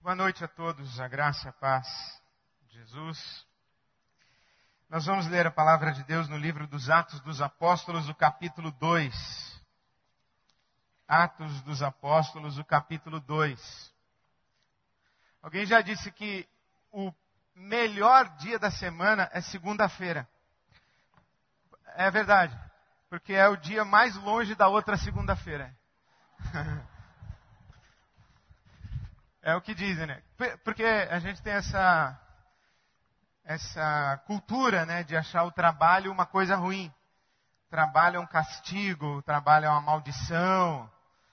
Boa noite a todos, a graça e a paz de Jesus. Nós vamos ler a palavra de Deus no livro dos Atos dos Apóstolos, o capítulo 2. Atos dos Apóstolos, o capítulo 2. Alguém já disse que o melhor dia da semana é segunda-feira. É verdade, porque é o dia mais longe da outra segunda-feira. É o que dizem, né? Porque a gente tem essa cultura, né, de achar o trabalho uma coisa ruim. O trabalho é um castigo, o trabalho é uma maldição.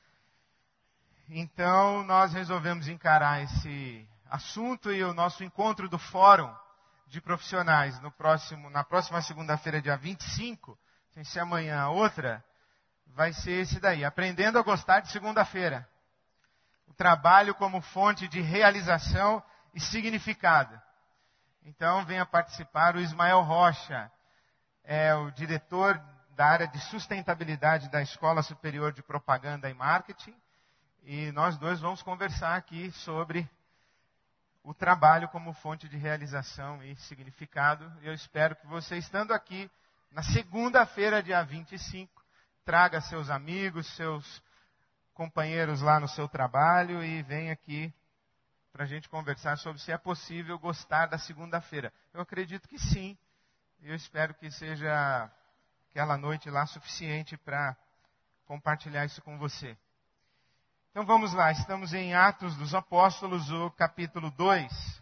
Então, nós resolvemos encarar esse assunto e o nosso encontro do Fórum de Profissionais na próxima segunda-feira, dia 25, sem ser amanhã a outra, vai ser esse daí, Aprendendo a Gostar de Segunda-feira. O trabalho como fonte de realização e significado. Então, venha participar o Ismael Rocha, é o diretor da área de sustentabilidade da Escola Superior de Propaganda e Marketing. E nós dois vamos conversar aqui sobre o trabalho como fonte de realização e significado. Eu espero que você, estando aqui na segunda-feira, dia 25, traga seus amigos, seus companheiros lá no seu trabalho e venha aqui para a gente conversar sobre se é possível gostar da segunda-feira. Eu acredito que sim. Eu espero que seja aquela noite lá suficiente para compartilhar isso com você. Então vamos lá, estamos em Atos dos Apóstolos, o capítulo 2.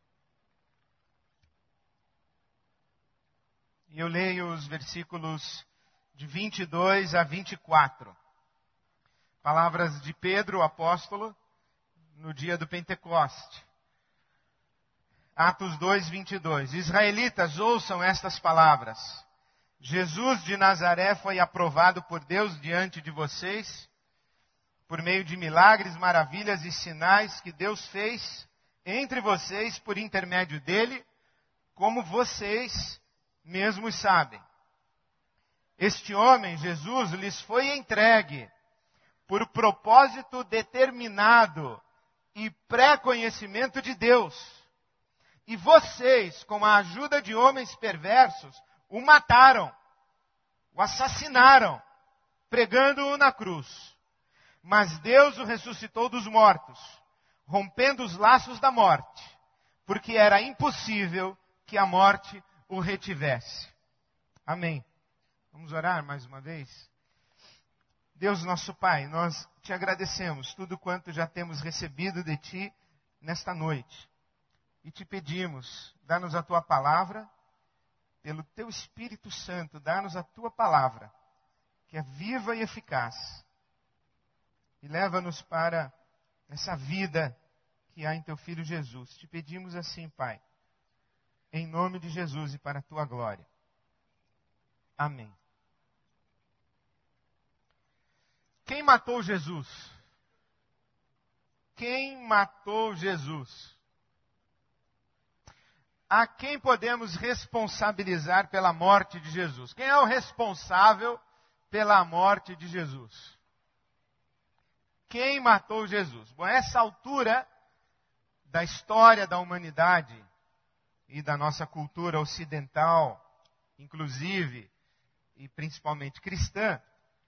E eu leio os versículos de 22 a 24. Palavras de Pedro, o apóstolo, no dia do Pentecoste. Atos 2, 22. Israelitas, ouçam estas palavras. Jesus de Nazaré foi aprovado por Deus diante de vocês, por meio de milagres, maravilhas e sinais que Deus fez entre vocês por intermédio dele, como vocês mesmos sabem. Este homem, Jesus, lhes foi entregue por propósito determinado e pré-conhecimento de Deus. E vocês, com a ajuda de homens perversos, o mataram, o assassinaram, pregando-o na cruz. Mas Deus o ressuscitou dos mortos, rompendo os laços da morte, porque era impossível que a morte o retivesse. Amém. Vamos orar mais uma vez? Deus nosso Pai, nós te agradecemos tudo quanto já temos recebido de Ti nesta noite. E te pedimos, dá-nos a Tua palavra, pelo Teu Espírito Santo, dá-nos a Tua palavra, que é viva e eficaz. E leva-nos para essa vida que há em Teu Filho Jesus. Te pedimos assim, Pai, em nome de Jesus e para a Tua glória. Amém. Quem matou Jesus? Quem matou Jesus? A quem podemos responsabilizar pela morte de Jesus? Quem é o responsável pela morte de Jesus? Quem matou Jesus? Bom, a essa altura da história da humanidade e da nossa cultura ocidental, inclusive e principalmente cristã,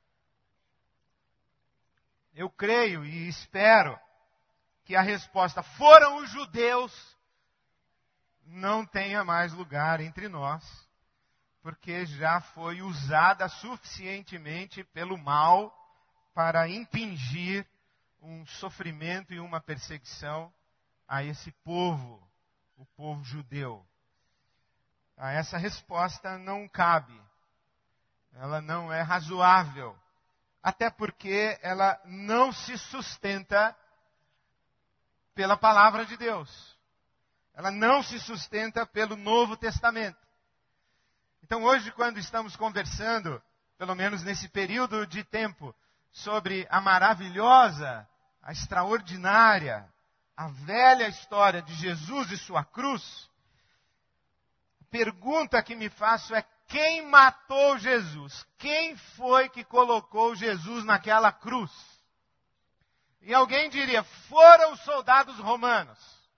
eu creio e espero que a resposta foram os judeus não tenha mais lugar entre nós, porque já foi usada suficientemente pelo mal para impingir um sofrimento e uma perseguição a esse povo, o povo judeu. A essa resposta não cabe, ela não é razoável. Até porque ela não se sustenta pela palavra de Deus. Ela não se sustenta pelo Novo Testamento. Então hoje, quando estamos conversando, pelo menos nesse período de tempo, sobre a maravilhosa, a extraordinária, a velha história de Jesus e sua cruz, a pergunta que me faço é: quem matou Jesus? Quem foi que colocou Jesus naquela cruz? E alguém diria, foram os soldados romanos.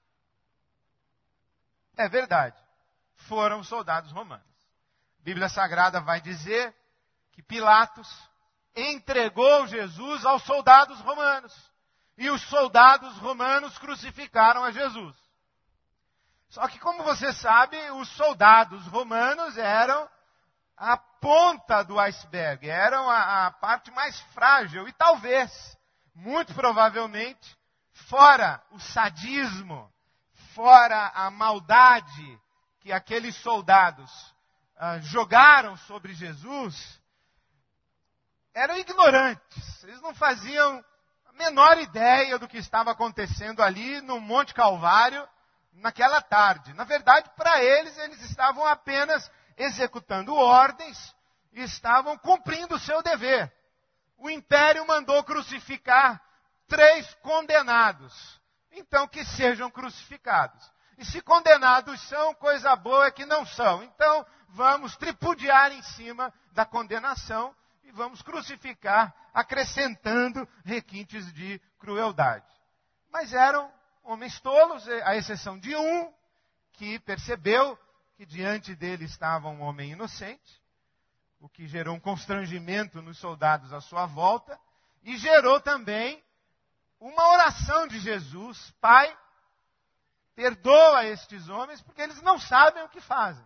É verdade, foram os soldados romanos. A Bíblia Sagrada vai dizer que Pilatos entregou Jesus aos soldados romanos. E os soldados romanos crucificaram a Jesus. Só que, como você sabe, os soldados romanos eram a ponta do iceberg, eram a parte mais frágil e talvez, muito provavelmente, fora o sadismo, fora a maldade que aqueles soldados jogaram sobre Jesus, eram ignorantes. Eles não faziam a menor ideia do que estava acontecendo ali no Monte Calvário naquela tarde. Na verdade, para eles estavam apenas executando ordens e estavam cumprindo o seu dever. O império mandou crucificar 3 condenados. Então, que sejam crucificados. E se condenados são, coisa boa é que não são. Então, vamos tripudiar em cima da condenação e vamos crucificar, acrescentando requintes de crueldade. Mas eram homens tolos, à exceção de um, que percebeu que diante dele estava um homem inocente, o que gerou um constrangimento nos soldados à sua volta, e gerou também uma oração de Jesus: Pai, perdoa estes homens, porque eles não sabem o que fazem.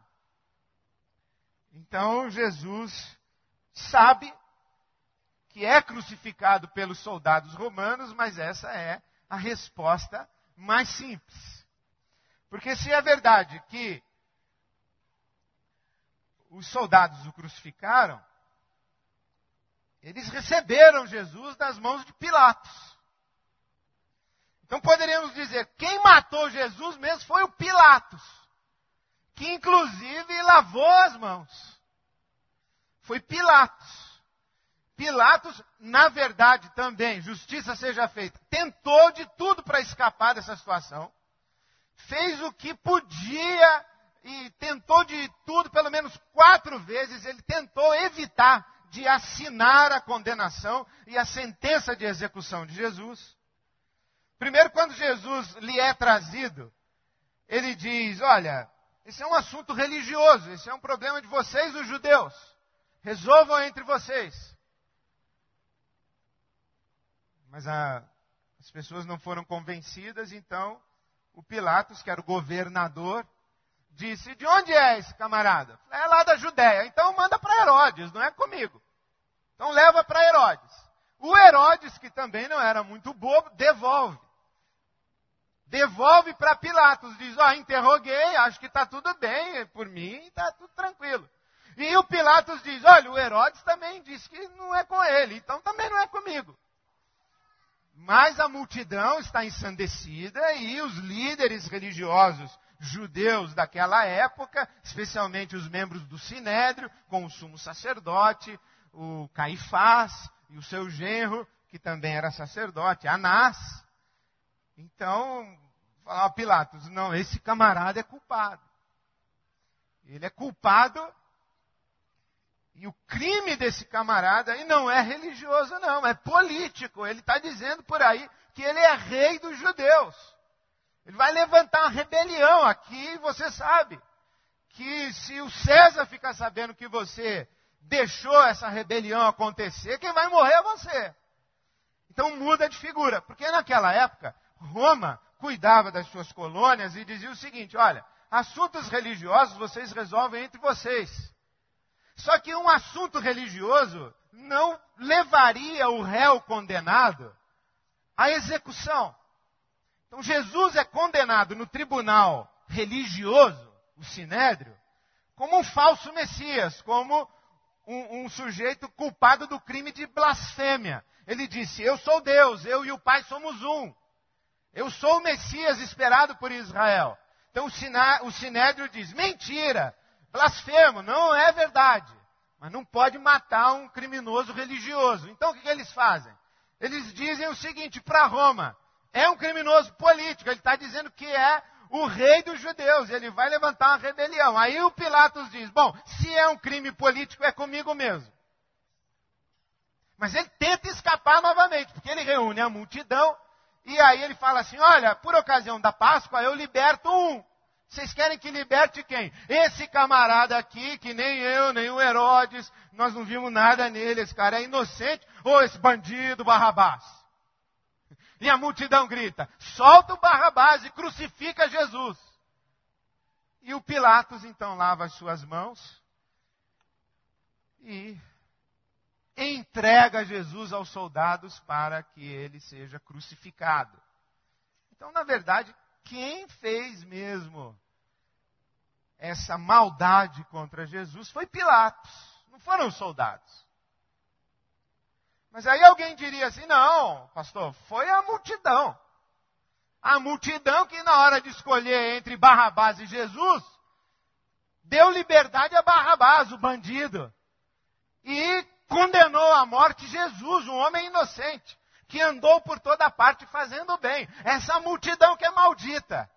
Então Jesus sabe que é crucificado pelos soldados romanos, mas essa é a resposta mais simples. Porque se é verdade que os soldados o crucificaram, eles receberam Jesus das mãos de Pilatos. Então poderíamos dizer, quem matou Jesus mesmo foi o Pilatos, que inclusive lavou as mãos. Foi Pilatos. Pilatos, na verdade também, justiça seja feita, tentou de tudo para escapar dessa situação. Fez o que podia e tentou de tudo, pelo menos 4 vezes, ele tentou evitar de assinar a condenação e a sentença de execução de Jesus. Primeiro, quando Jesus lhe é trazido, ele diz, olha, esse é um assunto religioso, esse é um problema de vocês, os judeus. Resolvam entre vocês. Mas as pessoas não foram convencidas, então o Pilatos, que era o governador, disse, de onde é esse camarada? É lá da Judéia. Então manda para Herodes, não é comigo. Então leva para Herodes. O Herodes, que também não era muito bobo, devolve. Devolve para Pilatos. Diz, interroguei, acho que está tudo bem, por mim está tudo tranquilo. E o Pilatos diz, olha, o Herodes também disse que não é com ele, então também não é comigo. Mas a multidão está ensandecida e os líderes religiosos judeus daquela época, especialmente os membros do Sinédrio, com o sumo sacerdote, o Caifás e o seu genro, que também era sacerdote, Anás. Então, falava Pilatos, não, esse camarada é culpado. Ele é culpado e o crime desse camarada aí não é religioso não, é político. Ele está dizendo por aí que ele é rei dos judeus. Ele vai levantar uma rebelião aqui e você sabe que se o César ficar sabendo que você deixou essa rebelião acontecer, quem vai morrer é você. Então muda de figura, porque naquela época Roma cuidava das suas colônias e dizia o seguinte, olha, assuntos religiosos vocês resolvem entre vocês. Só que um assunto religioso não levaria o réu condenado à execução. Então Jesus é condenado no tribunal religioso, o Sinédrio, como um falso Messias, como um sujeito culpado do crime de blasfêmia. Ele disse, eu sou Deus, eu e o Pai somos um. Eu sou o Messias esperado por Israel. Então o Sinédrio diz, mentira, blasfemo, não é verdade. Mas não pode matar um criminoso religioso. Então o que eles fazem? Eles dizem o seguinte para Roma, é um criminoso político, ele está dizendo que é o rei dos judeus, ele vai levantar uma rebelião. Aí o Pilatos diz, bom, se é um crime político, é comigo mesmo. Mas ele tenta escapar novamente, porque ele reúne a multidão, e aí ele fala assim, olha, por ocasião da Páscoa eu liberto um. Vocês querem que liberte quem? Esse camarada aqui, que nem eu, nem o Herodes, nós não vimos nada nele, esse cara é inocente, ou esse bandido Barrabás. E a multidão grita, solta o Barrabás e crucifica Jesus. E o Pilatos então lava as suas mãos e entrega Jesus aos soldados para que ele seja crucificado. Então, na verdade, quem fez mesmo essa maldade contra Jesus foi Pilatos, não foram os soldados. Mas aí alguém diria assim, não, pastor, foi a multidão. A multidão que na hora de escolher entre Barrabás e Jesus, deu liberdade a Barrabás, o bandido. E condenou à morte Jesus, um homem inocente, que andou por toda parte fazendo bem. Essa multidão que é maldita.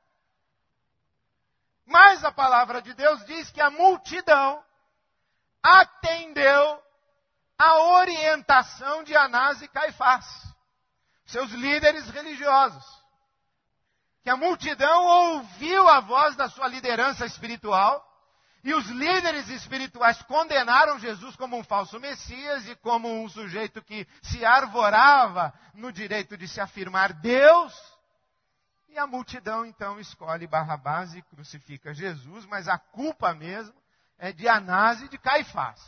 Mas a palavra de Deus diz que a multidão atendeu a orientação de Anás e Caifás, seus líderes religiosos. Que a multidão ouviu a voz da sua liderança espiritual, e os líderes espirituais condenaram Jesus como um falso Messias e como um sujeito que se arvorava no direito de se afirmar Deus. E a multidão então escolhe Barrabás e crucifica Jesus, mas a culpa mesmo é de Anás e de Caifás.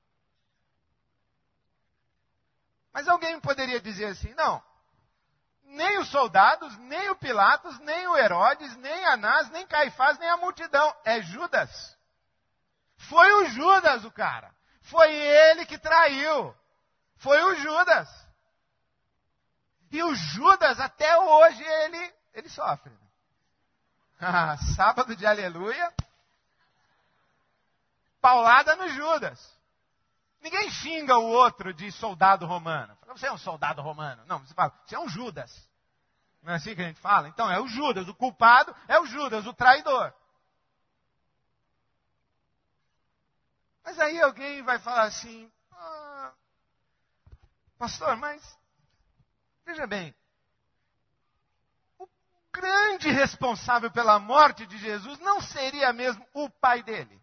Mas alguém poderia dizer assim, não, nem os soldados, nem o Pilatos, nem o Herodes, nem Anás, nem Caifás, nem a multidão, é Judas. Foi o Judas o cara. Foi ele que traiu. Foi o Judas. E o Judas até hoje ele sofre. Sábado de aleluia. Paulada no Judas. Ninguém xinga o outro de soldado romano. Você é um soldado romano. Não, você fala, você é um Judas. Não é assim que a gente fala? Então é o Judas, o culpado é o Judas, o traidor. Mas aí alguém vai falar assim, pastor, mas veja bem, o grande responsável pela morte de Jesus não seria mesmo o pai dele?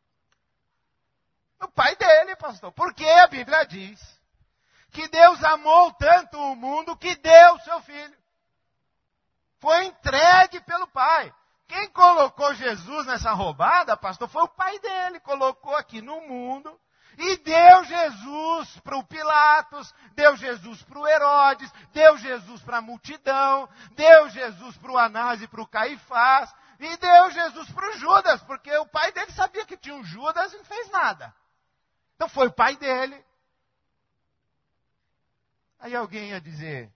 O pai dele, pastor, porque a Bíblia diz que Deus amou tanto o mundo que deu o seu filho. Foi entregue pelo pai. Quem colocou Jesus nessa roubada, pastor, foi o pai dele. Colocou aqui no mundo e deu Jesus para o Pilatos, deu Jesus para o Herodes, deu Jesus para a multidão, deu Jesus para o Anás e para o Caifás, e deu Jesus para o Judas, porque o pai dele sabia que tinha um Judas e não fez nada. Então foi o pai dele. Aí alguém ia dizer,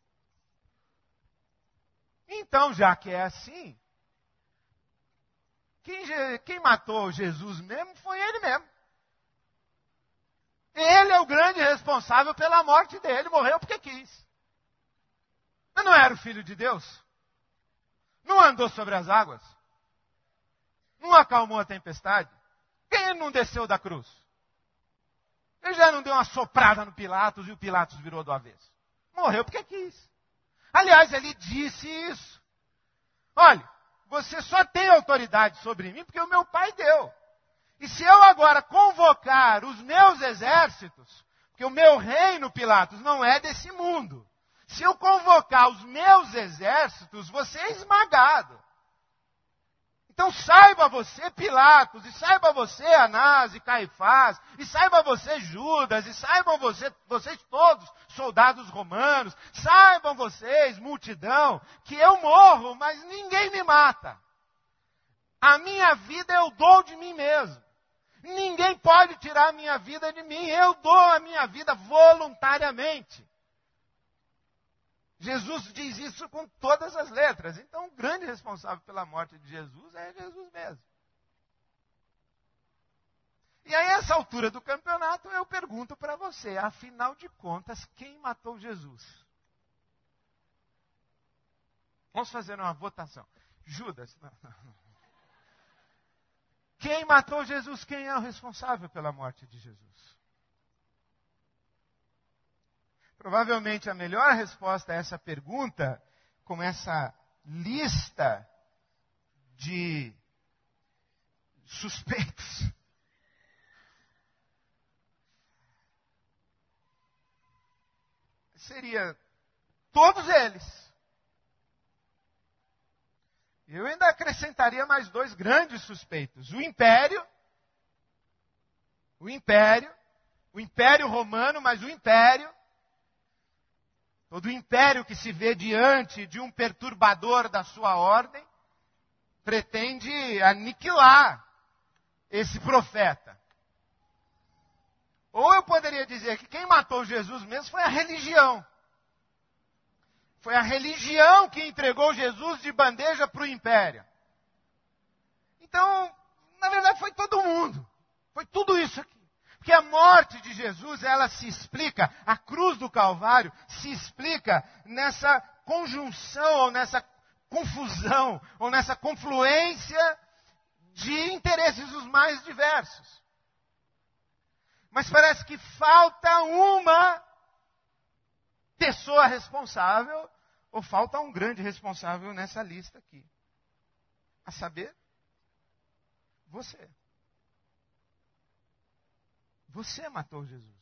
então já que é assim, quem matou Jesus mesmo foi ele mesmo. Ele é o grande responsável pela morte dele, morreu porque quis. Mas não era o Filho de Deus? Não andou sobre as águas? Não acalmou a tempestade? Quem não desceu da cruz? Ele já não deu uma soprada no Pilatos e o Pilatos virou do avesso? Morreu porque quis. Aliás, ele disse isso. Olha, você só tem autoridade sobre mim porque o meu pai deu. E se eu agora convocar os meus exércitos, porque o meu reino, Pilatos, não é desse mundo. Se eu convocar os meus exércitos, você é esmagado. Então saiba você, Pilatos, e saiba você, Anás e Caifás, e saiba você, Judas, e saibam vocês todos, soldados romanos, saibam vocês, multidão, que eu morro, mas ninguém me mata. A minha vida eu dou de mim mesmo. Ninguém pode tirar a minha vida de mim, eu dou a minha vida voluntariamente. Jesus diz isso com todas as letras. Então, o grande responsável pela morte de Jesus é Jesus mesmo. E aí, a essa altura do campeonato, eu pergunto para você, afinal de contas, quem matou Jesus? Vamos fazer uma votação. Judas? Não. Quem matou Jesus? Quem é o responsável pela morte de Jesus? Provavelmente a melhor resposta a essa pergunta, com essa lista de suspeitos, seria todos eles. Eu ainda acrescentaria mais 2 grandes suspeitos. O Império Romano, mas o Império, todo o Império que se vê diante de um perturbador da sua ordem, pretende aniquilar esse profeta. Ou eu poderia dizer que quem matou Jesus mesmo foi a religião. Foi a religião que entregou Jesus de bandeja para o império. Então, na verdade, foi todo mundo. Foi tudo isso aqui. Porque a morte de Jesus, ela se explica, a cruz do Calvário se explica nessa conjunção, ou nessa confusão, ou nessa confluência de interesses os mais diversos. Mas parece que falta uma pessoa responsável, ou falta um grande responsável nessa lista aqui. A saber, você. Você matou Jesus.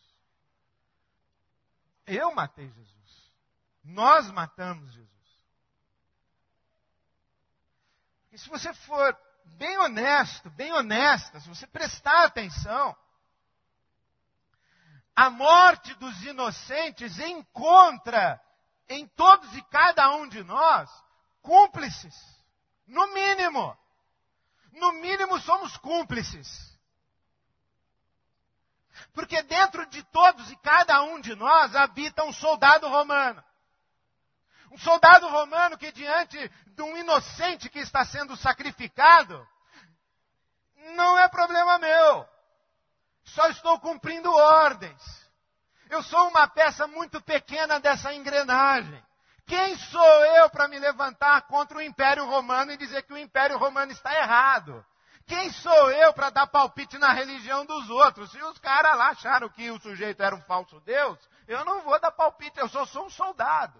Eu matei Jesus. Nós matamos Jesus. E se você for bem honesto, bem honesta, se você prestar atenção, a morte dos inocentes encontra em todos e cada um de nós cúmplices. No mínimo. No mínimo somos cúmplices. Porque dentro de todos e cada um de nós habita um soldado romano. Um soldado romano que diante de um inocente que está sendo sacrificado, não é problema meu. Só estou cumprindo ordens. Eu sou uma peça muito pequena dessa engrenagem. Quem sou eu para me levantar contra o Império Romano e dizer que o Império Romano está errado? Quem sou eu para dar palpite na religião dos outros? Se os caras lá acharam que o sujeito era um falso Deus, eu não vou dar palpite, eu só sou um soldado.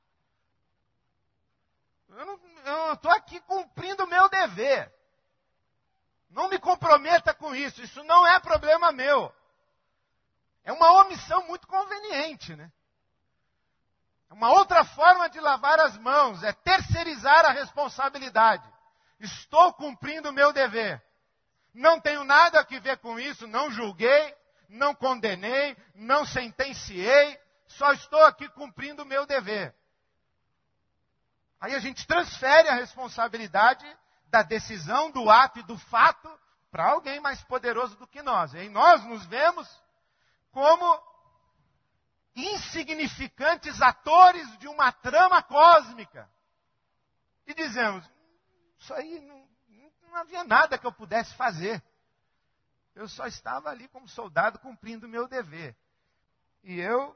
Eu estou aqui cumprindo o meu dever. Não me comprometa com isso, isso não é problema meu. É uma omissão muito conveniente, né? É uma outra forma de lavar as mãos, é terceirizar a responsabilidade. Estou cumprindo o meu dever. Não tenho nada a ver com isso, não julguei, não condenei, não sentenciei, só estou aqui cumprindo o meu dever. Aí a gente transfere a responsabilidade da decisão, do ato e do fato para alguém mais poderoso do que nós. E nós nos vemos como insignificantes atores de uma trama cósmica. E dizemos, isso aí não havia nada que eu pudesse fazer. Eu só estava ali como soldado cumprindo o meu dever. E eu,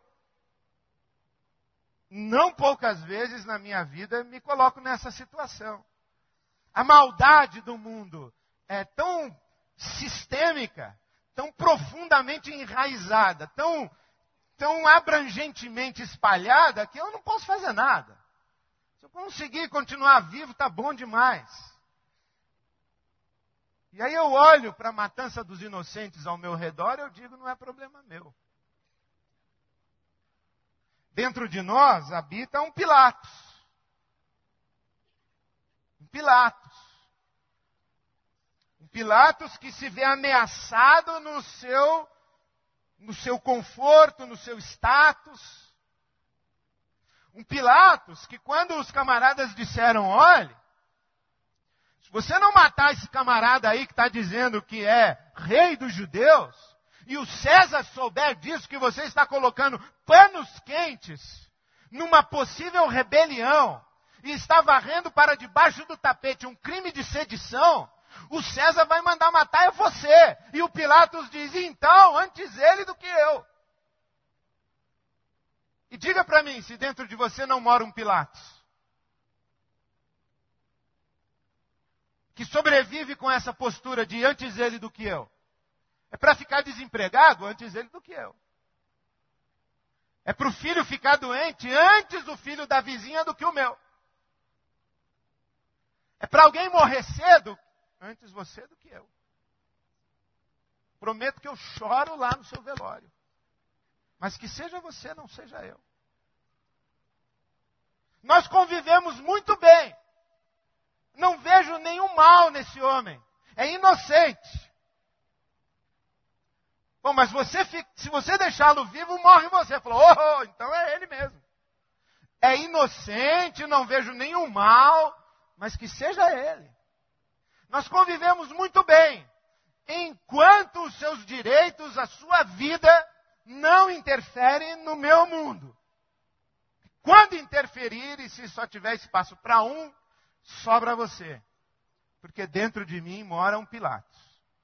não poucas vezes na minha vida, me coloco nessa situação. A maldade do mundo é tão sistêmica, tão profundamente enraizada, tão abrangentemente espalhada, que eu não posso fazer nada. Se eu conseguir continuar vivo, está bom demais. E aí eu olho para a matança dos inocentes ao meu redor e eu digo, não é problema meu. Dentro de nós habita um Pilatos. Um Pilatos. Um Pilatos que se vê ameaçado no seu conforto, no seu status. Um Pilatos que quando os camaradas disseram, olhe, se você não matar esse camarada aí que está dizendo que é rei dos judeus, e o César souber disso, que você está colocando panos quentes numa possível rebelião, e está varrendo para debaixo do tapete um crime de sedição, o César vai mandar matar é você. E o Pilatos diz, então, antes ele do que eu. E diga para mim, se dentro de você não mora um Pilatos, que sobrevive com essa postura de antes ele do que eu. É para ficar desempregado antes ele do que eu. É para o filho ficar doente antes do filho da vizinha do que o meu. É para alguém morrer cedo antes você do que eu. Prometo que eu choro lá no seu velório. Mas que seja você, não seja eu. Nós convivemos muito bem. Não vejo nenhum mal nesse homem. É inocente. Bom, mas se você deixá-lo vivo, morre você. Falou, então é ele mesmo. É inocente, não vejo nenhum mal, mas que seja ele. Nós convivemos muito bem, enquanto os seus direitos, a sua vida, não interferem no meu mundo. Quando interferir, e se só tiver espaço para um, sobra você. Porque dentro de mim mora um Pilatos.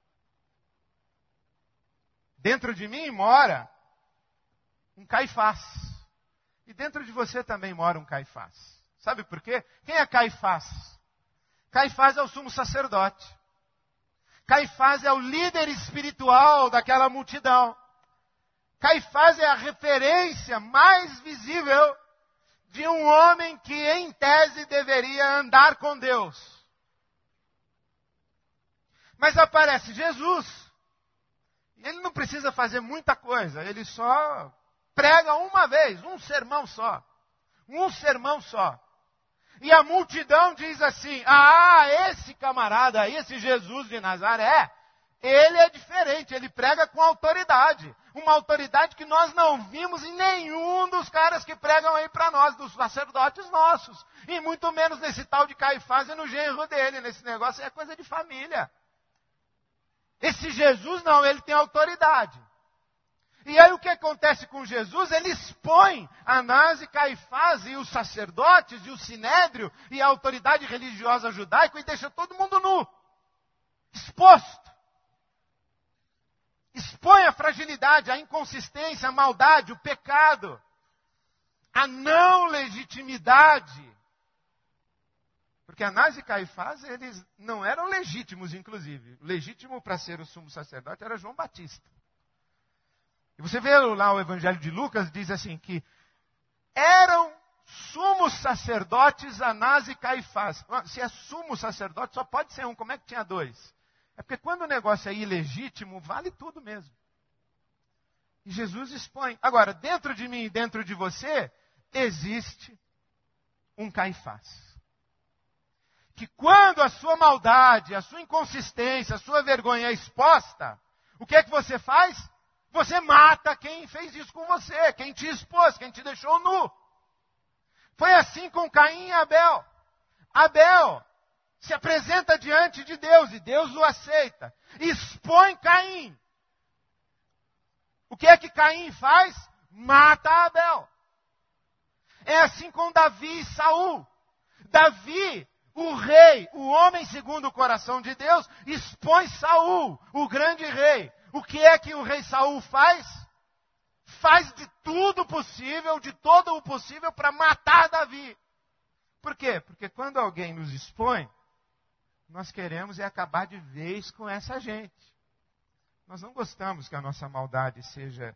Dentro de mim mora um Caifás. E dentro de você também mora um Caifás. Sabe por quê? Quem é Caifás? Caifás é o sumo sacerdote. Caifás é o líder espiritual daquela multidão. Caifás é a referência mais visível de um homem que, em tese, deveria andar com Deus. Mas aparece Jesus. E ele não precisa fazer muita coisa. Ele só prega uma vez, um sermão só. Um sermão só. E a multidão diz assim, esse camarada, esse Jesus de Nazaré, ele é diferente, ele prega com autoridade. Uma autoridade que nós não vimos em nenhum dos caras que pregam aí para nós, dos sacerdotes nossos. E muito menos nesse tal de Caifás e no genro dele. Nesse negócio é coisa de família. Esse Jesus não, ele tem autoridade. E aí o que acontece com Jesus? Ele expõe Anás e Caifás e os sacerdotes e o sinédrio e a autoridade religiosa judaica e deixa todo mundo nu. Exposto. Expõe a fragilidade, a inconsistência, a maldade, o pecado, a não legitimidade. Porque Anás e Caifás, eles não eram legítimos, inclusive. O legítimo para ser o sumo sacerdote era João Batista. E você vê lá o Evangelho de Lucas, diz assim que eram sumos sacerdotes Anás e Caifás. Se é sumo sacerdote, só pode ser um. Como é que tinha dois? É porque quando o negócio é ilegítimo, vale tudo mesmo. E Jesus expõe. Agora, dentro de mim e dentro de você, existe um Caifás. Que quando a sua maldade, a sua inconsistência, a sua vergonha é exposta, o que é que você faz? Você mata quem fez isso com você, quem te expôs, quem te deixou nu. Foi assim com Caim e Abel. Abel se apresenta diante de Deus e Deus o aceita. Expõe Caim. O que é que Caim faz? Mata Abel. É assim com Davi e Saul. Davi, o rei, o homem segundo o coração de Deus, expõe Saul, o grande rei. O que é que o rei Saul faz? Faz de tudo possível, de todo o possível para matar Davi. Por quê? Porque quando alguém nos expõe, nós queremos acabar de vez com essa gente. Nós não gostamos que a nossa maldade seja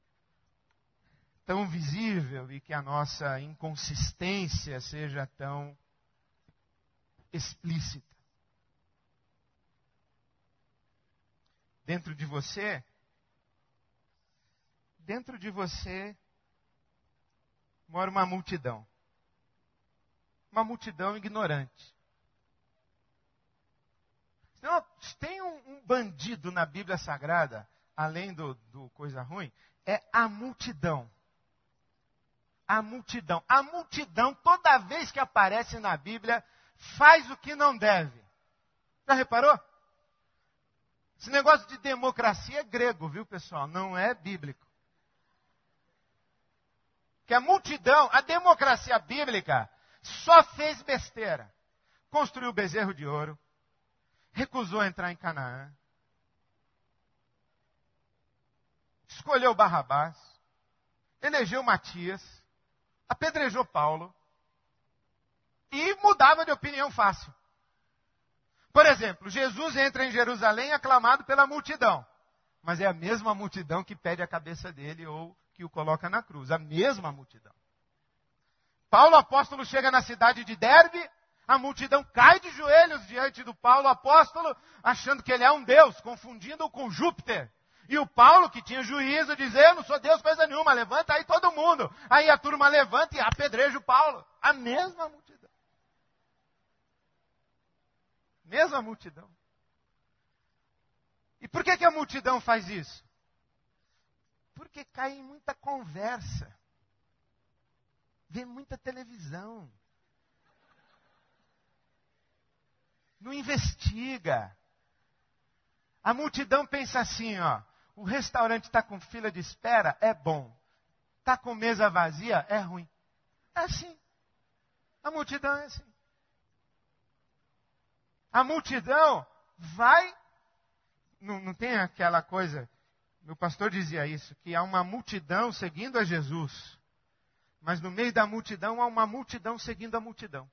tão visível e que a nossa inconsistência seja tão explícita. Dentro de você mora uma multidão. Uma multidão ignorante. Então, tem um bandido na Bíblia Sagrada, além do coisa ruim, é a multidão. A multidão. A multidão, toda vez que aparece na Bíblia, faz o que não deve. Já reparou? Esse negócio de democracia é grego, viu, pessoal? Não é bíblico. Que a multidão, a democracia bíblica, só fez besteira. Construiu bezerro de ouro, recusou entrar em Canaã, escolheu Barrabás, elegeu Matias, apedrejou Paulo e mudava de opinião fácil. Por exemplo, Jesus entra em Jerusalém aclamado pela multidão, mas é a mesma multidão que pede a cabeça dele ou que o coloca na cruz. A mesma multidão. Paulo apóstolo chega na cidade de Derbe, a multidão cai de joelhos diante do Paulo apóstolo, achando que ele é um Deus, confundindo-o com Júpiter. E o Paulo, que tinha juízo, diz, eu não sou Deus coisa nenhuma, levanta aí todo mundo. Aí a turma levanta e apedreja o Paulo. A mesma multidão. Mesma multidão. E por que a multidão faz isso? Porque cai em muita conversa. Vê muita televisão. Não investiga. A multidão pensa assim, ó. O restaurante está com fila de espera, é bom. Está com mesa vazia, é ruim. É assim. A multidão é assim. A multidão vai... Não tem aquela coisa... Meu pastor dizia isso, que há uma multidão seguindo a Jesus. Mas no meio da multidão há uma multidão seguindo a multidão.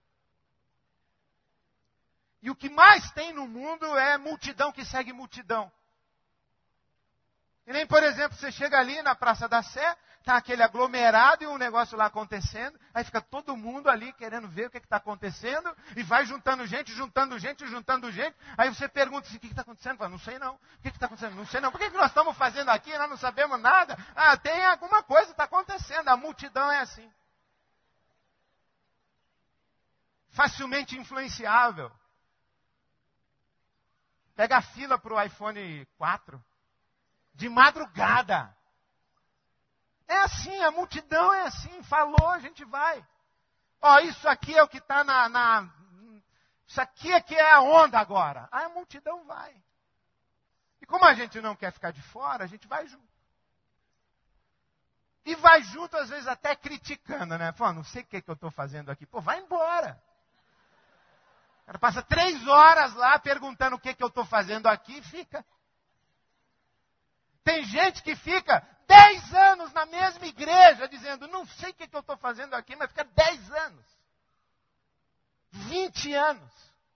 E o que mais tem no mundo é multidão que segue multidão. E nem, por exemplo, você chega ali na Praça da Sé, está aquele aglomerado e um negócio lá acontecendo, aí fica todo mundo ali querendo ver o que está acontecendo, e vai juntando gente, aí você pergunta assim, o que está acontecendo? Fala, não sei não. O que está acontecendo? Não sei não. Por que nós estamos fazendo aqui? Nós não sabemos nada. Ah, tem alguma coisa que está acontecendo. A multidão é assim. Facilmente influenciável. Pega a fila para o iPhone 4. De madrugada. É assim, a multidão é assim. Falou, a gente vai. Ó, isso aqui é o que está isso aqui é que é a onda agora. Aí a multidão vai. E como a gente não quer ficar de fora, a gente vai junto. E vai junto, às vezes, até criticando, né? Pô, não sei o que eu estou fazendo aqui. Pô, vai embora. O cara passa 3 horas lá perguntando o que eu estou fazendo aqui e fica. Tem gente que fica 10 anos na mesma igreja dizendo, não sei o que eu estou fazendo aqui, mas fica 10 anos. 20 anos.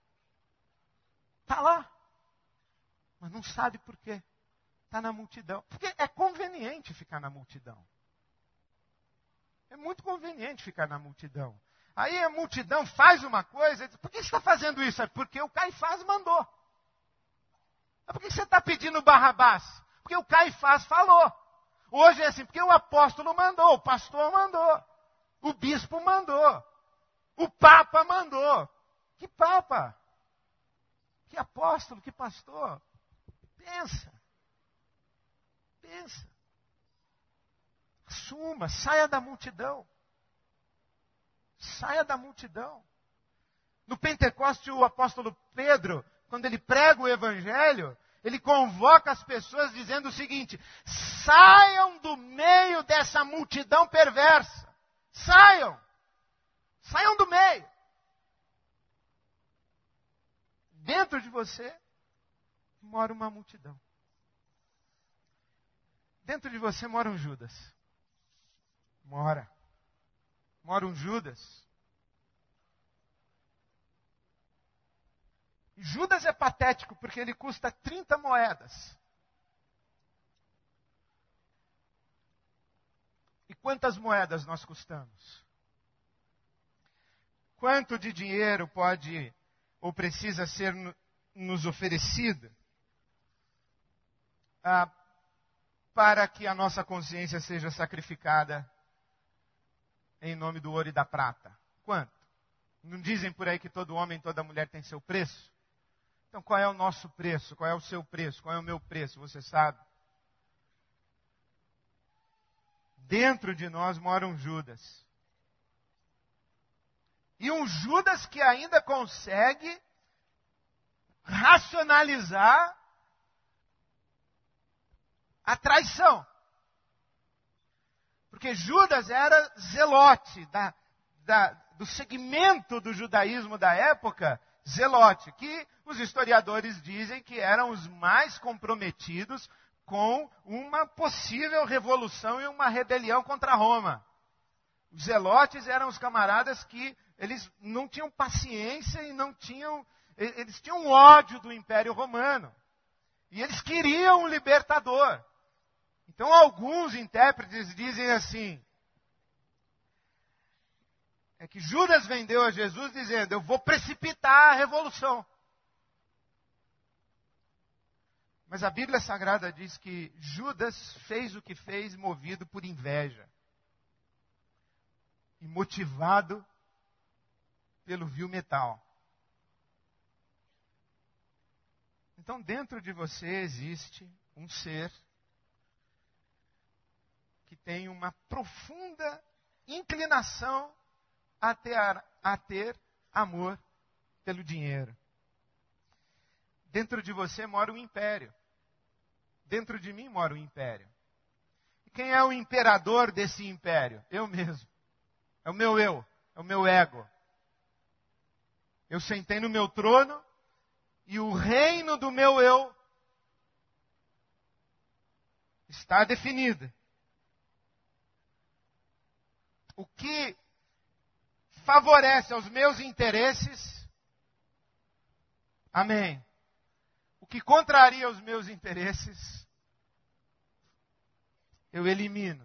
Está lá. Mas não sabe por quê. Está na multidão. Porque é conveniente ficar na multidão. É muito conveniente ficar na multidão. Aí a multidão faz uma coisa, diz, por que você está fazendo isso? É porque o Caifás mandou. É por que você está pedindo Barrabás? Porque o Caifás falou. Hoje é assim, porque o apóstolo mandou, o pastor mandou, o bispo mandou, o papa mandou. Que papa? Que apóstolo? Que pastor? Pensa. Pensa. Assuma, saia da multidão. Saia da multidão. No Pentecoste, o apóstolo Pedro, quando ele prega o evangelho, ele convoca as pessoas dizendo o seguinte, saiam do meio dessa multidão perversa. Saiam. Saiam do meio. Dentro de você mora uma multidão. Dentro de você mora um Judas. Mora um Judas. Judas é patético porque ele custa 30 moedas. E quantas moedas nós custamos? Quanto de dinheiro pode ou precisa ser nos oferecido para que a nossa consciência seja sacrificada em nome do ouro e da prata? Quanto? Não dizem por aí que todo homem e toda mulher tem seu preço? Então qual é o nosso preço? Qual é o seu preço? Qual é o meu preço? Você sabe? Dentro de nós mora um Judas. E um Judas que ainda consegue racionalizar a traição. Porque Judas era zelote do segmento do judaísmo da época, zelote, que os historiadores dizem que eram os mais comprometidos com uma possível revolução e uma rebelião contra Roma. Os zelotes eram os camaradas que eles não tinham paciência e eles tinham ódio do Império Romano. E eles queriam um libertador. Então, alguns intérpretes dizem assim, é que Judas vendeu a Jesus dizendo, eu vou precipitar a revolução. Mas a Bíblia Sagrada diz que Judas fez o que fez movido por inveja. E motivado pelo vil metal. Então, dentro de você existe um ser que tem uma profunda inclinação a ter amor pelo dinheiro. Dentro de você mora um império. Dentro de mim mora um império. E quem é o imperador desse império? Eu mesmo. É o meu eu. É o meu ego. Eu sentei no meu trono e o reino do meu eu está definido. O que favorece aos meus interesses, amém. O que contraria os meus interesses, eu elimino.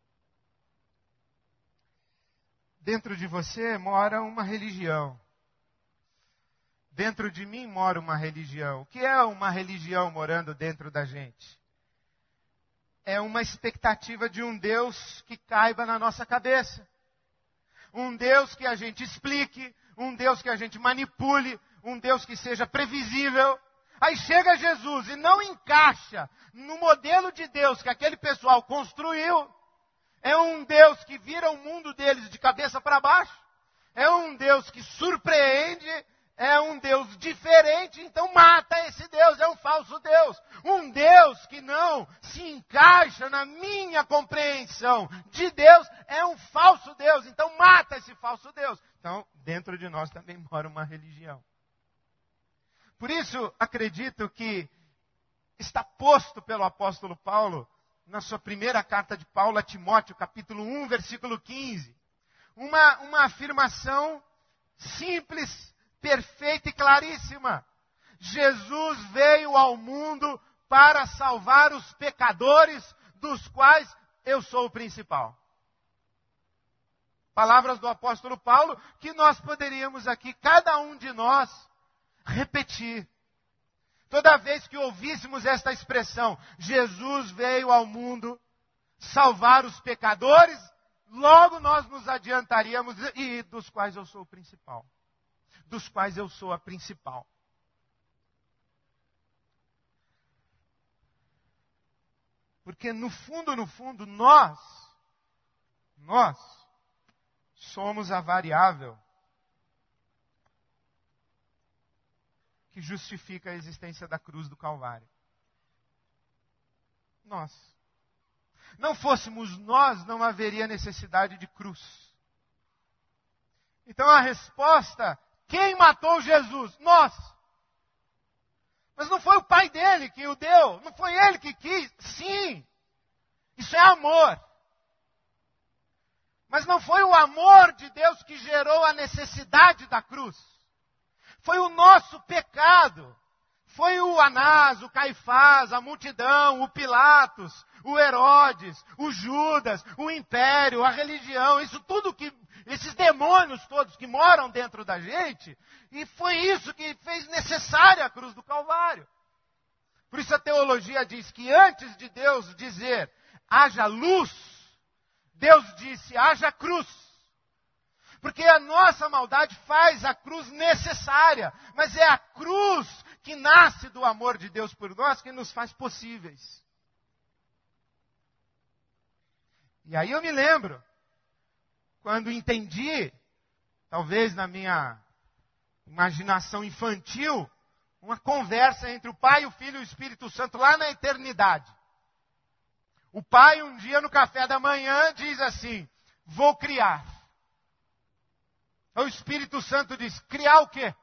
Dentro de você mora uma religião. Dentro de mim mora uma religião. O que é uma religião morando dentro da gente? É uma expectativa de um Deus que caiba na nossa cabeça. Um Deus que a gente explique, um Deus que a gente manipule, um Deus que seja previsível. Aí chega Jesus e não encaixa no modelo de Deus que aquele pessoal construiu. É um Deus que vira o mundo deles de cabeça para baixo. É um Deus que surpreende. É um Deus diferente, então mata esse Deus, é um falso Deus. Um Deus que não se encaixa na minha compreensão de Deus, é um falso Deus, então mata esse falso Deus. Então, dentro de nós também mora uma religião. Por isso, acredito que está posto pelo apóstolo Paulo, na sua primeira carta de Paulo a Timóteo, capítulo 1, versículo 15, uma afirmação simples, perfeita e claríssima. Jesus veio ao mundo para salvar os pecadores, dos quais eu sou o principal. Palavras do apóstolo Paulo, que nós poderíamos aqui, cada um de nós, repetir. Toda vez que ouvíssemos esta expressão, Jesus veio ao mundo salvar os pecadores, logo nós nos adiantaríamos, e dos quais eu sou o principal. Dos quais eu sou a principal. Porque no fundo, nós somos a variável que justifica a existência da cruz do Calvário. Nós. Não fôssemos nós, não haveria necessidade de cruz. Então a resposta: quem matou Jesus? Nós. Mas não foi o pai dele que o deu. Não foi ele que quis. Sim. Isso é amor. Mas não foi o amor de Deus que gerou a necessidade da cruz. Foi o nosso pecado. Foi o Anás, o Caifás, a multidão, o Pilatos, o Herodes, o Judas, o império, a religião, isso tudo que... esses demônios todos que moram dentro da gente, e foi isso que fez necessária a cruz do Calvário. Por isso a teologia diz que antes de Deus dizer, haja luz, Deus disse, haja cruz. Porque a nossa maldade faz a cruz necessária, mas é a cruz que nasce do amor de Deus por nós que nos faz possíveis. E aí eu me lembro, quando entendi, talvez na minha imaginação infantil, uma conversa entre o Pai, o Filho e o Espírito Santo lá na eternidade. O Pai, um dia no café da manhã, diz assim, vou criar. O Espírito Santo diz, criar o quê?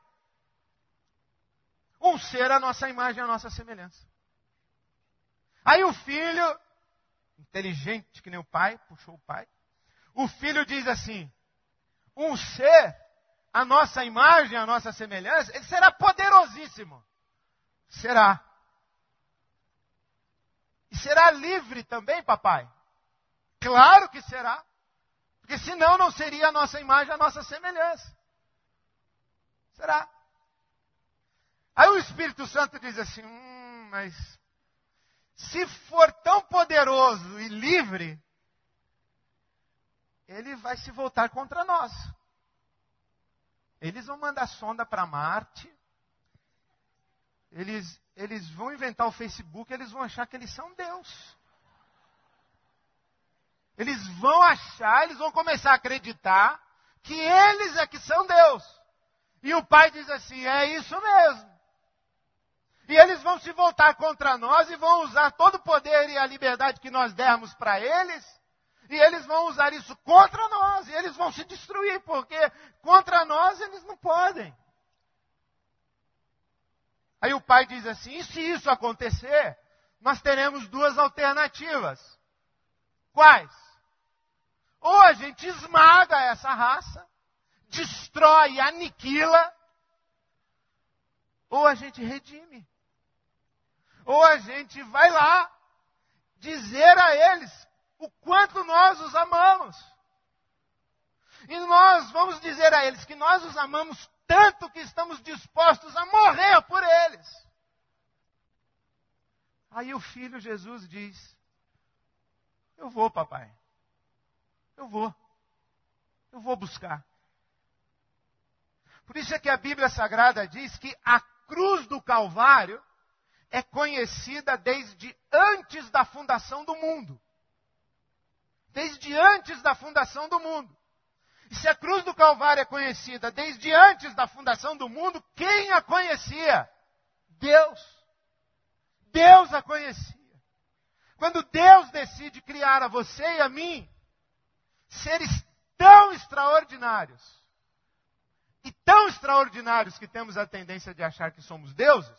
Um ser à nossa imagem, à nossa semelhança. Aí o Filho, inteligente que nem o Pai, puxou o Pai. O Filho diz assim, um ser, a nossa imagem, a nossa semelhança, ele será poderosíssimo. Será. E será livre também, papai? Claro que será. Porque senão não seria a nossa imagem, a nossa semelhança. Será? Aí o Espírito Santo diz assim, mas se for tão poderoso e livre, ele vai se voltar contra nós. Eles vão mandar sonda para Marte. Eles vão inventar o Facebook, eles vão achar que eles são Deus. Eles vão começar a acreditar que eles é que são Deus. E o pai diz assim, é isso mesmo. E eles vão se voltar contra nós e vão usar todo o poder e a liberdade que nós dermos para eles. E eles vão usar isso contra nós. E eles vão se destruir, porque contra nós eles não podem. Aí o pai diz assim, e se isso acontecer, nós teremos duas alternativas. Quais? Ou a gente esmaga essa raça, destrói, aniquila, ou a gente redime. Ou a gente vai lá dizer a eles o quanto nós os amamos. E nós vamos dizer a eles que nós os amamos tanto que estamos dispostos a morrer por eles. Aí o filho Jesus diz, eu vou, papai. Eu vou buscar. Por isso é que a Bíblia Sagrada diz que a cruz do Calvário é conhecida desde antes da fundação do mundo. Desde antes da fundação do mundo. E se a cruz do Calvário é conhecida desde antes da fundação do mundo, quem a conhecia? Deus. Deus a conhecia. Quando Deus decide criar a você e a mim, seres tão extraordinários, e tão extraordinários que temos a tendência de achar que somos deuses,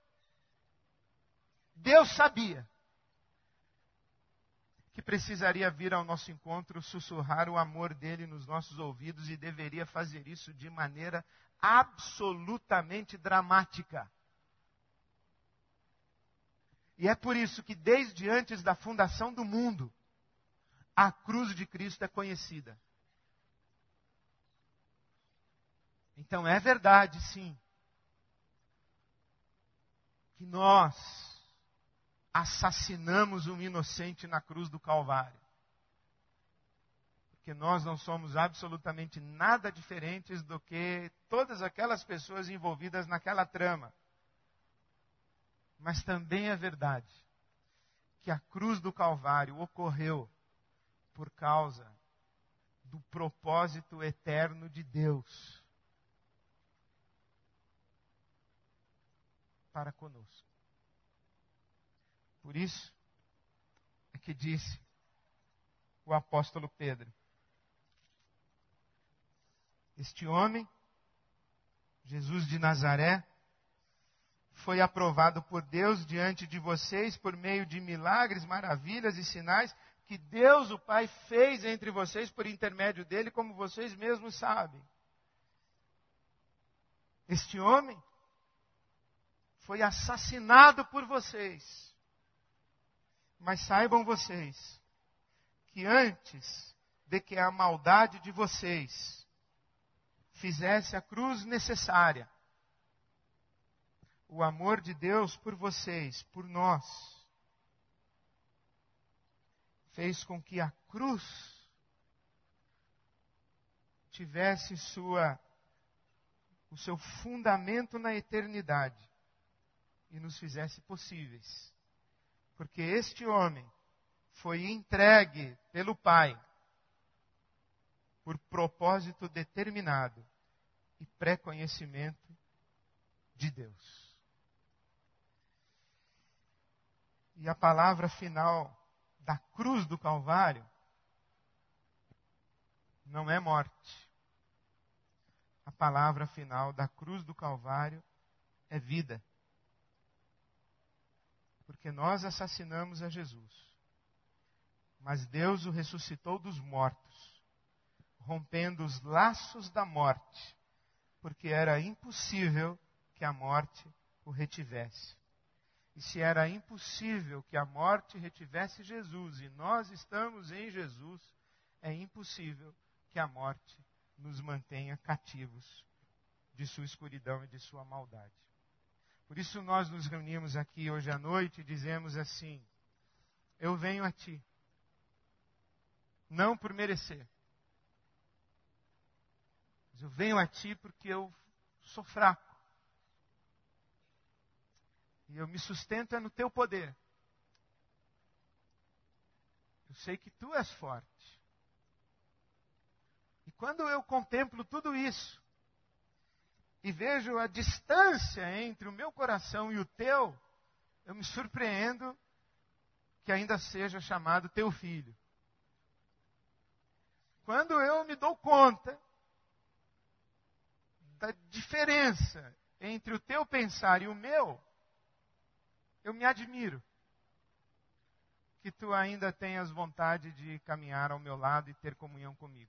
Deus sabia que precisaria vir ao nosso encontro, sussurrar o amor dele nos nossos ouvidos e deveria fazer isso de maneira absolutamente dramática. E é por isso que desde antes da fundação do mundo, a cruz de Cristo é conhecida. Então é verdade, sim, que nós assassinamos um inocente na cruz do Calvário. Porque nós não somos absolutamente nada diferentes do que todas aquelas pessoas envolvidas naquela trama. Mas também é verdade que a cruz do Calvário ocorreu por causa do propósito eterno de Deus para conosco. Por isso é que disse o apóstolo Pedro, este homem, Jesus de Nazaré, foi aprovado por Deus diante de vocês por meio de milagres, maravilhas e sinais que Deus, o Pai, fez entre vocês por intermédio dele, como vocês mesmos sabem. Este homem foi assassinado por vocês. Mas saibam vocês que antes de que a maldade de vocês fizesse a cruz necessária, o amor de Deus por vocês, por nós, fez com que a cruz tivesse o seu fundamento na eternidade e nos fizesse possíveis. Porque este homem foi entregue pelo Pai por propósito determinado e pré-conhecimento de Deus. E a palavra final da cruz do Calvário não é morte. A palavra final da cruz do Calvário é vida. Porque nós assassinamos a Jesus. Mas Deus o ressuscitou dos mortos, rompendo os laços da morte, porque era impossível que a morte o retivesse. E se era impossível que a morte retivesse Jesus, e nós estamos em Jesus, é impossível que a morte nos mantenha cativos de sua escuridão e de sua maldade. Por isso nós nos reunimos aqui hoje à noite e dizemos assim: eu venho a Ti, não por merecer, mas eu venho a Ti porque eu sou fraco. E eu me sustento no Teu poder. Eu sei que Tu és forte. E quando eu contemplo tudo isso, e vejo a distância entre o meu coração e o Teu, eu me surpreendo que ainda seja chamado Teu Filho. Quando eu me dou conta da diferença entre o Teu pensar e o meu, eu me admiro que Tu ainda tenhas vontade de caminhar ao meu lado e ter comunhão comigo.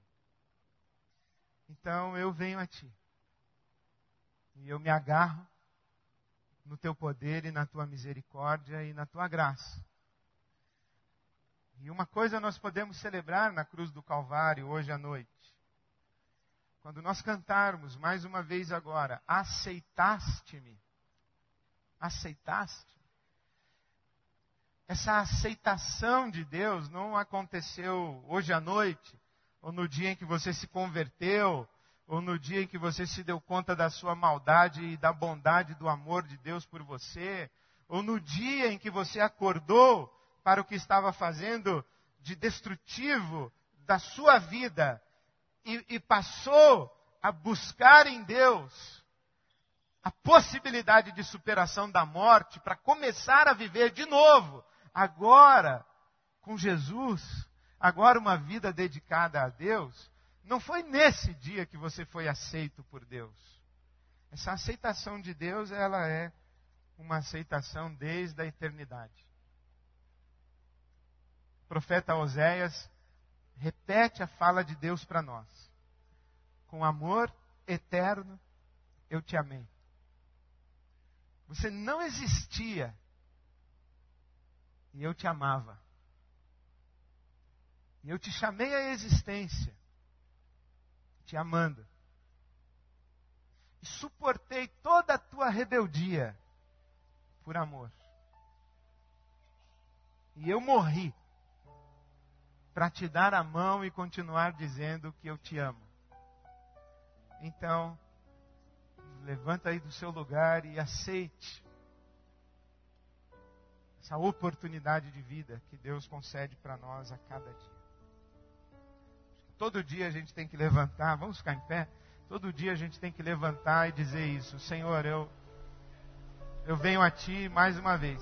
Então eu venho a Ti. E eu me agarro no Teu poder e na Tua misericórdia e na Tua graça. E uma coisa nós podemos celebrar na cruz do Calvário hoje à noite. Quando nós cantarmos mais uma vez agora, aceitaste-me. Aceitaste? Essa aceitação de Deus não aconteceu hoje à noite, ou no dia em que você se converteu, ou no dia em que você se deu conta da sua maldade e da bondade do amor de Deus por você, ou no dia em que você acordou para o que estava fazendo de destrutivo da sua vida e passou a buscar em Deus a possibilidade de superação da morte para começar a viver de novo, agora com Jesus, agora uma vida dedicada a Deus. Não foi nesse dia que você foi aceito por Deus. Essa aceitação de Deus, ela é uma aceitação desde a eternidade. O profeta Oséias repete a fala de Deus para nós. Com amor eterno, eu te amei. Você não existia e eu te amava. E eu te chamei à existência, te amando. E suportei toda a tua rebeldia por amor. E eu morri para te dar a mão e continuar dizendo que eu te amo. Então, levanta aí do seu lugar e aceite essa oportunidade de vida que Deus concede para nós a cada dia. Todo dia a gente tem que levantar, vamos ficar em pé? Todo dia a gente tem que levantar e dizer isso: Senhor, eu venho a Ti mais uma vez.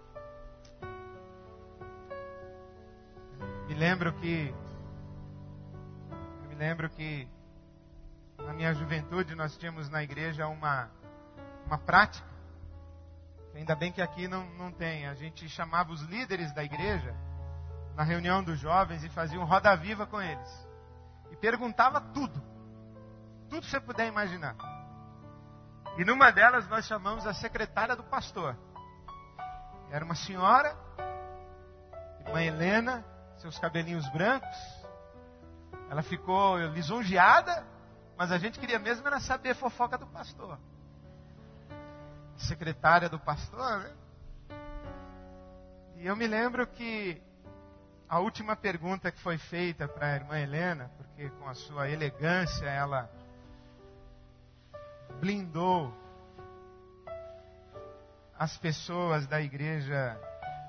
Me lembro que na minha juventude nós tínhamos na igreja uma prática, ainda bem que aqui não tem. A gente chamava os líderes da igreja na reunião dos jovens e fazia um roda viva com eles. E perguntava tudo que você puder imaginar. E numa delas nós chamamos a secretária do pastor. Era uma senhora, irmã Helena, seus cabelinhos brancos. Ela ficou lisonjeada, mas a gente queria mesmo era saber a fofoca do pastor. A secretária do pastor, né? E eu me lembro que a última pergunta que foi feita para a irmã Helena, porque com a sua elegância ela blindou as pessoas da igreja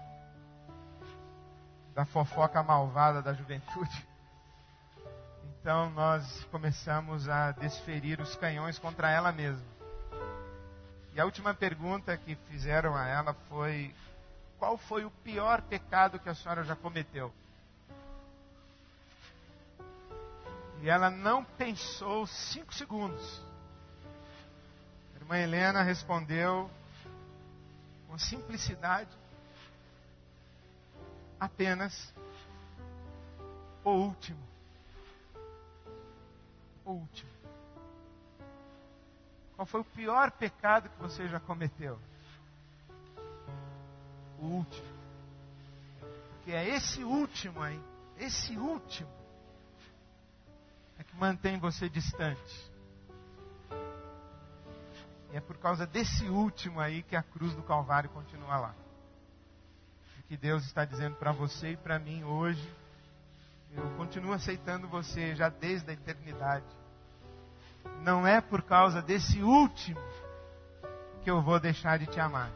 da fofoca malvada da juventude. Então nós começamos a desferir os canhões contra ela mesma. E a última pergunta que fizeram a ela foi: qual foi o pior pecado que a senhora já cometeu? E ela não pensou 5 segundos. A irmã Helena respondeu com simplicidade: apenas o último. O último. Qual foi o pior pecado que você já cometeu? o último. Porque é esse último aí, esse último, é que mantém você distante. E é por causa desse último aí que a cruz do Calvário continua lá. E que Deus está dizendo para você e para mim hoje, eu continuo aceitando você já desde a eternidade. Não é por causa desse último que eu vou deixar de te amar.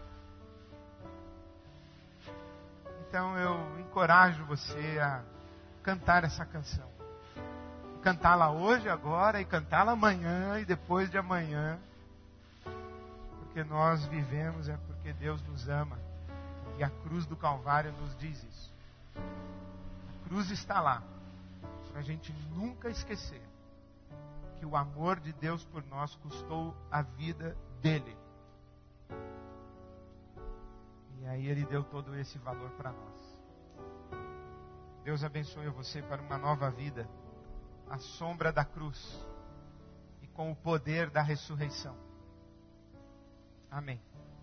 Então eu encorajo você a cantar essa canção. Cantá-la hoje, agora, e cantá-la amanhã e depois de amanhã. Porque nós vivemos é porque Deus nos ama. E a cruz do Calvário nos diz isso. A cruz está lá, para a gente nunca esquecer que o amor de Deus por nós custou a vida dele. E aí ele deu todo esse valor para nós. Deus abençoe você para uma nova vida, à sombra da cruz e com o poder da ressurreição. Amém.